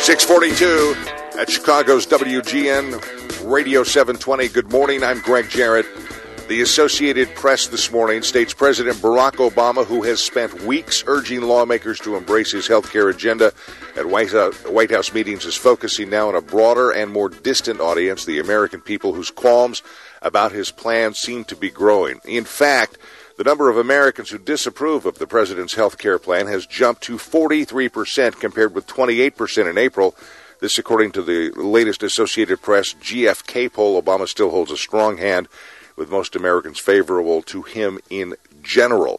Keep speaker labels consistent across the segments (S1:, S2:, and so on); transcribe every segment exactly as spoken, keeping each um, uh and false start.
S1: six forty-two at Chicago's W G N Radio seven twenty. Good morning. I'm Greg Jarrett. The Associated Press this morning states President Barack Obama, who has spent weeks urging lawmakers to embrace his health care agenda at White House, White House meetings, is focusing now on a broader and more distant audience, the American people whose qualms about his plans seem to be growing. In fact, the number of Americans who disapprove of the president's health care plan has jumped to forty-three percent compared with twenty-eight percent in April. This according to the latest Associated Press G F K poll. Obama still holds a strong hand, with most Americans favorable to him in general.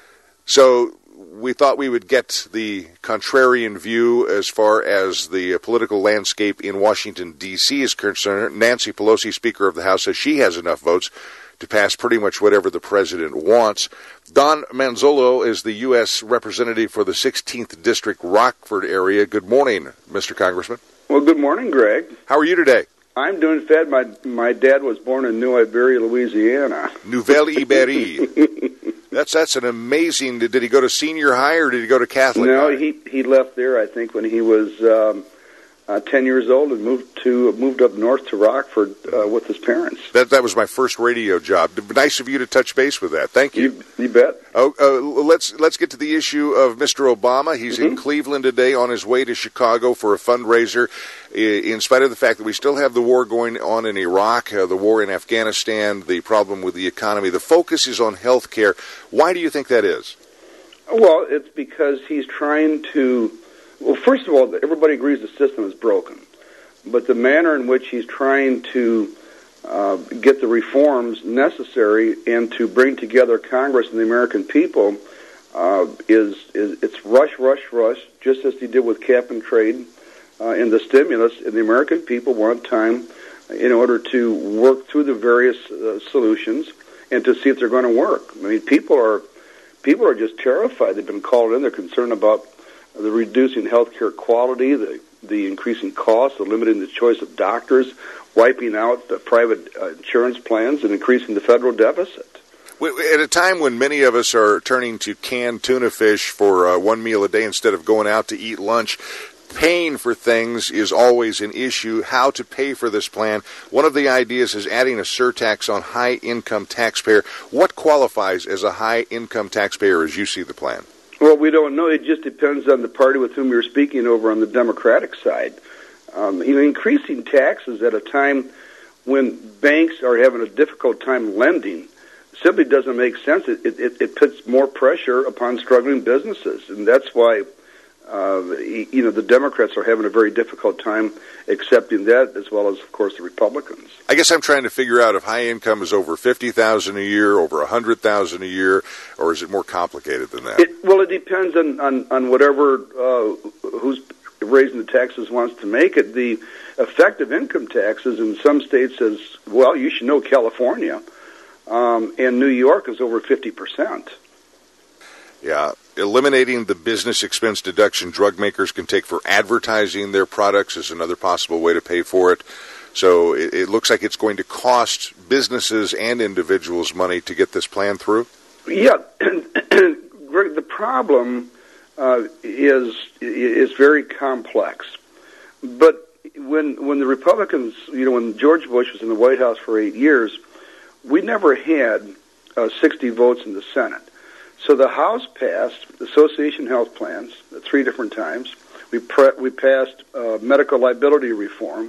S1: So we thought we would get the contrarian view as far as the political landscape in Washington, D C is concerned. Nancy Pelosi, Speaker of the House, says she has enough votes to pass pretty much whatever the president wants. Don Manzolo is the U S representative for the sixteenth District, Rockford area. Good morning, Mister Congressman.
S2: Well, good morning, Greg.
S1: How are you today?
S2: I'm doing fed. My my dad was born in New Iberia, Louisiana.
S1: Nouvelle Iberie. That's that's an amazing. Did, did he go to senior high or did he go to Catholic
S2: no,
S1: high?
S2: he he left there, I think, when he was um, uh, ten years old and moved to moved up north to Rockford uh, with his parents.
S1: That that was my first radio job. Nice of you to touch base with that. Thank you.
S2: You, you bet.
S1: Oh, uh, let's let's get to the issue of Mister Obama. He's mm-hmm. in Cleveland today on his way to Chicago for a fundraiser. In spite of the fact that we still have the war going on in Iraq, uh, the war in Afghanistan, the problem with the economy, the focus is on health care. Why do you think that is?
S2: Well, it's because he's trying to, well, first of all, everybody agrees the system is broken. But the manner in which he's trying to uh, get the reforms necessary and to bring together Congress and the American people uh, is, is, it's rush, rush, rush, just as he did with cap and trade. Uh, in the stimulus, and the American people want time in order to work through the various uh, solutions and to see if they're going to work. I mean, people are people are just terrified. They've been called in. They're concerned about the reducing health care quality, the the increasing costs, the limiting the choice of doctors, wiping out the private uh, insurance plans, and increasing the federal deficit.
S1: At a time when many of us are turning to canned tuna fish for uh, one meal a day instead of going out to eat lunch, paying for things is always an issue. How to pay for this plan? One of the ideas is adding a surtax on high-income taxpayer. What qualifies as a high-income taxpayer as you see the plan?
S2: Well, we don't know. It just depends on the party with whom you're speaking over on the Democratic side. Um, you know, increasing taxes at a time when banks are having a difficult time lending simply doesn't make sense. It, it, it puts more pressure upon struggling businesses, and that's why Uh, you know, the Democrats are having a very difficult time accepting that, as well as, of course, the Republicans.
S1: I guess I'm trying to figure out if high income is over fifty thousand dollars a year, over one hundred thousand dollars a year, or is it more complicated than that?
S2: It, well, it depends on, on, on whatever uh, who's raising the taxes wants to make it. The effective income taxes in some states is, well, you should know California, um, and New York is over fifty percent.
S1: Yeah. Eliminating the business expense deduction drug makers can take for advertising their products is another possible way to pay for it. So it, it looks like it's going to cost businesses and individuals money to get this plan through?
S2: Yeah. Greg, the problem uh, is is very complex. But when when the Republicans, you know, when George Bush was in the White House for eight years, we never had uh, sixty votes in the Senate. So the House passed association health plans at three different times. We pre- we passed uh, medical liability reform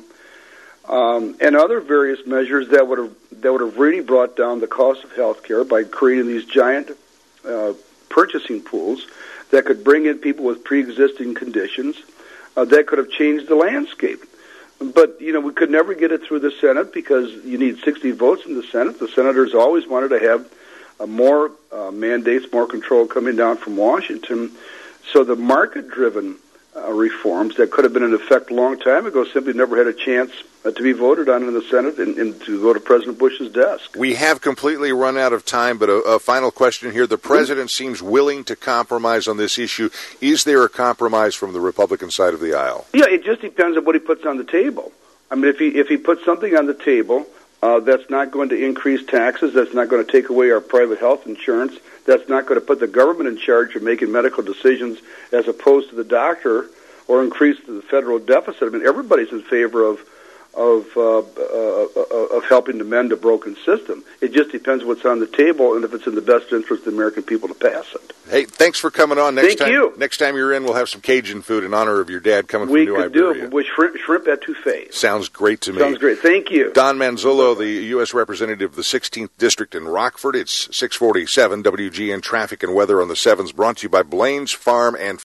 S2: um, and other various measures that would have that would have really brought down the cost of health care by creating these giant uh, purchasing pools that could bring in people with pre-existing conditions uh, that could have changed the landscape. But, you know, we could never get it through the Senate because you need sixty votes in the Senate. The senators always wanted to have Uh, more uh, mandates, more control coming down from Washington. So the market-driven uh, reforms that could have been in effect a long time ago simply never had a chance uh, to be voted on in the Senate and, and to go to President Bush's desk.
S1: We have completely run out of time, but a, a final question here. The President mm-hmm. seems willing to compromise on this issue. Is there a compromise from the Republican side of the aisle?
S2: Yeah, it just depends on what he puts on the table. I mean, if he if he puts something on the table Uh, that's not going to increase taxes. That's not going to take away our private health insurance. That's not going to put the government in charge of making medical decisions as opposed to the doctor or increase the federal deficit. I mean, everybody's in favor of of uh, uh, of helping to mend a broken system. It just depends what's on the table and if it's in the best interest of the American people to pass it.
S1: Hey, thanks for coming on. Next
S2: Thank
S1: time,
S2: you.
S1: Next time you're in, we'll have some Cajun food in honor of your dad coming
S2: we
S1: from New
S2: could
S1: Iberia.
S2: do it with shrimp, shrimp etouffee.
S1: Sounds great to me.
S2: Sounds great. Thank you.
S1: Don Manzullo, the U S representative of the sixteenth District in Rockford. It's six forty-seven W G N Traffic and Weather on the sevens, brought to you by Blaine's Farm and